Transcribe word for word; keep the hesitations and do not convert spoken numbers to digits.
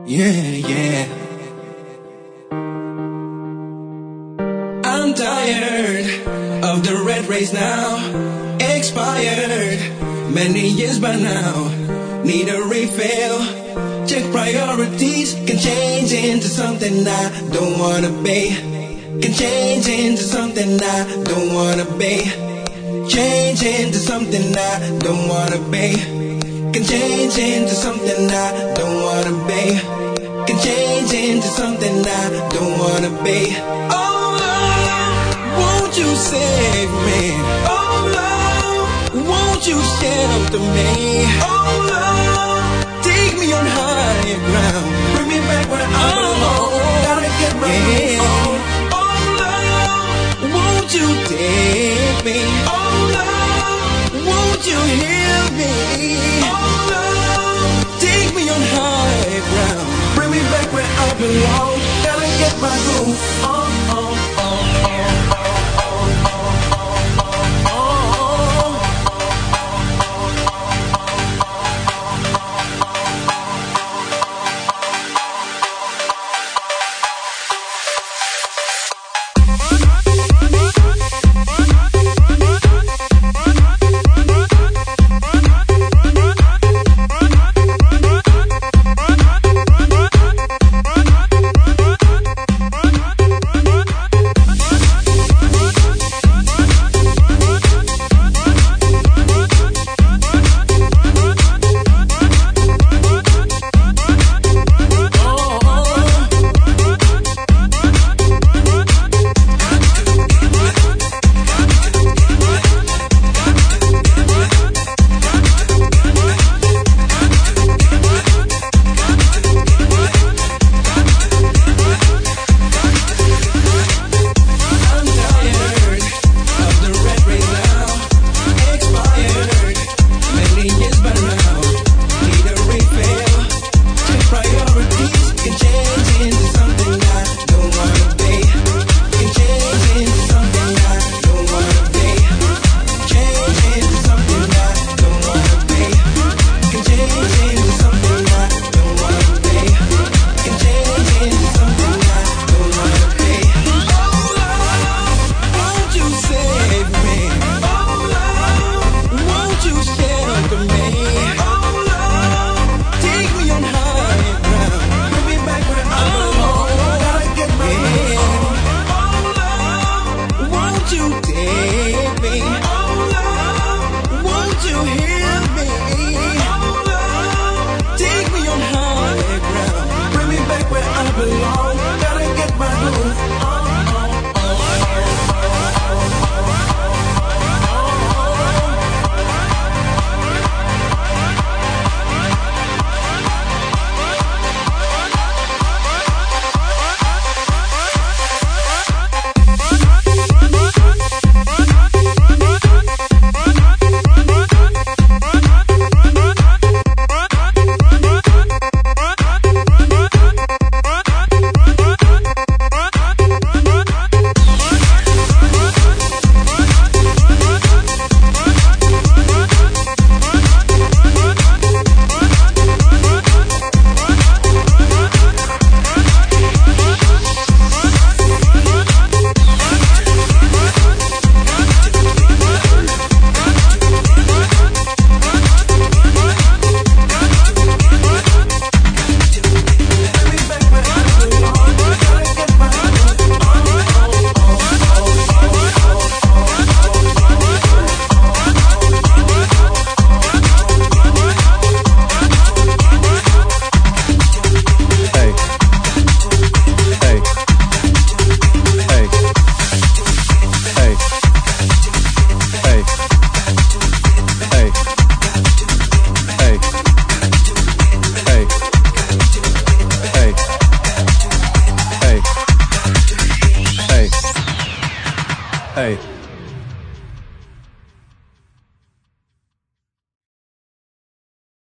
Yeah, yeah. I'm tired of the red race now. Expired many years by now. Need a refill. Check priorities. Can change into something I don't wanna be. Can change into something I don't wanna be. Change into something I don't wanna be. Can change into something I don't wanna be. Can change into something I don't wanna be. Oh Lord, won't you save me? Oh Lord, won't you shelter me? Oh Lord, take me on higher ground. Bring me back where I belong. Gotta get my yeah. on. Oh Lord, won't you take me? Oh Lord, won't you heal me? Oh Lord, take me on higher ground. Bring me back where I belong. Gotta get my groove on, on, on, on, on, on, on, on. Hey.